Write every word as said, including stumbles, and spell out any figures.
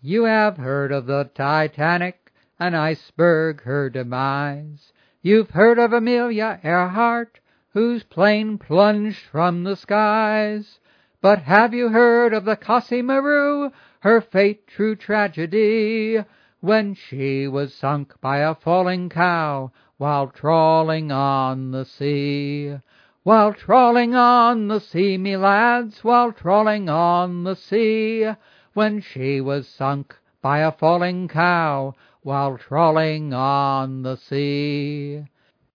You have heard of the Titanic, an iceberg, her demise. You've heard of Amelia Earhart, whose plane plunged from the skies. But have you heard of the Cassie Maru, her fate true tragedy, when she was sunk by a falling cow while trawling on the sea? While trawling on the sea, me lads, while trawling on the sea, when she was sunk by a falling cow while trawling on the sea.